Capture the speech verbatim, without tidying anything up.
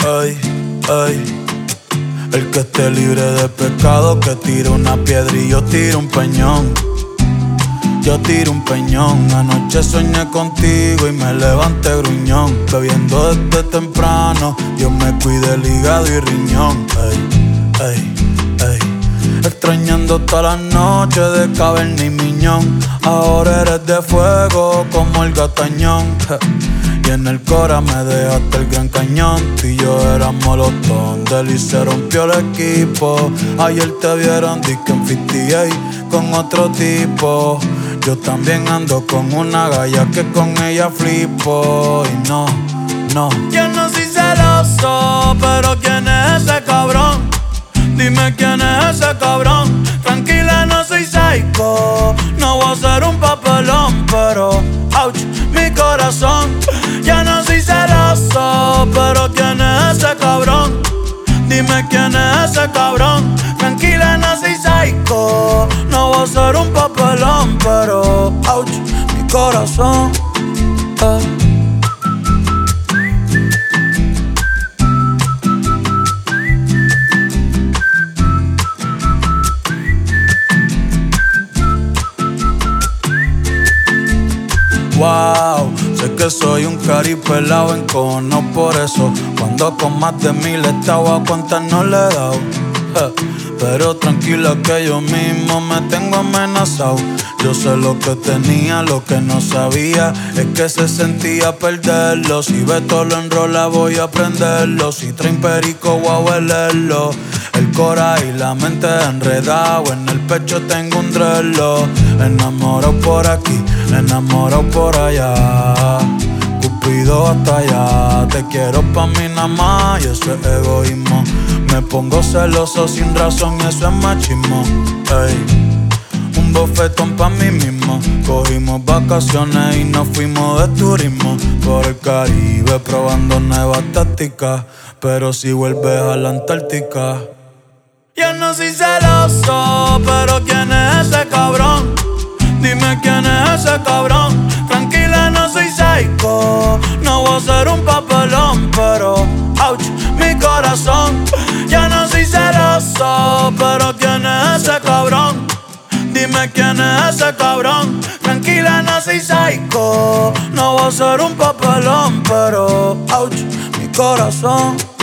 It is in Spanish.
Ay, ay. El que esté libre de pecado, que tire una piedra y yo tiro un peñón. Yo tiro un peñón. Anoche soñé contigo y me levanté gruñón. Bebiendo desde temprano, Dios me cuide el hígado y riñón. Ey, ey, ey. Extrañando todas las noches de caverna y miñón. Ahora eres de fuego como el gatañón. Y en el cora me dejaste el gran cañón. Tú y yo éramos los tontos y se rompió el equipo. Ayer te vieron disque en cincuenta y ocho con otro tipo. Yo también ando con una galla que con ella flipo. Y no, no. Yo no soy celoso, pero ¿quién es ese cabrón? Dime quién es ese cabrón. Tranquila, no soy psycho. No voy a hacer un papelón, pero ouch, mi corazón. Ya no soy celoso, pero ¿quién es ese cabrón? Dime quién es ese cabrón. Tranquila, no soy psycho. No voy a hacer un papelón, pero ouch, mi corazón. eh. Wow, sé que soy un cari pelado en cono, por eso cuando con más de mil estaba a cuantas no le he dado. Ja, pero tranquila que yo mismo me tengo amenazado. Yo sé lo que tenía, lo que no sabía es que se sentía perderlo. Si Beto lo enrola voy a prenderlo. Si traen perico voy a huelerlo. El cora y la mente enredado. En el pecho tengo un drelo. Enamorado por aquí, enamorado por allá. Cupido hasta allá. Te quiero pa' mí nada más y eso es egoísmo. Me pongo celoso sin razón, eso es machismo. Ey, un bofetón pa' mí mismo. Cogimos vacaciones y nos fuimos de turismo por el Caribe probando nuevas tácticas. Pero si vuelves a la Antártica. Yo no soy celoso, pero ¿quién es ese cabrón? Dime quién es ese cabrón. Tranquila, no soy psycho. No voy a hacer un papelón, pero ouch, mi corazón. Ya no soy celoso, pero ¿quién es ese cabrón? Dime quién es ese cabrón. Tranquila, no soy psycho. No voy a hacer un papelón, pero ouch, mi corazón.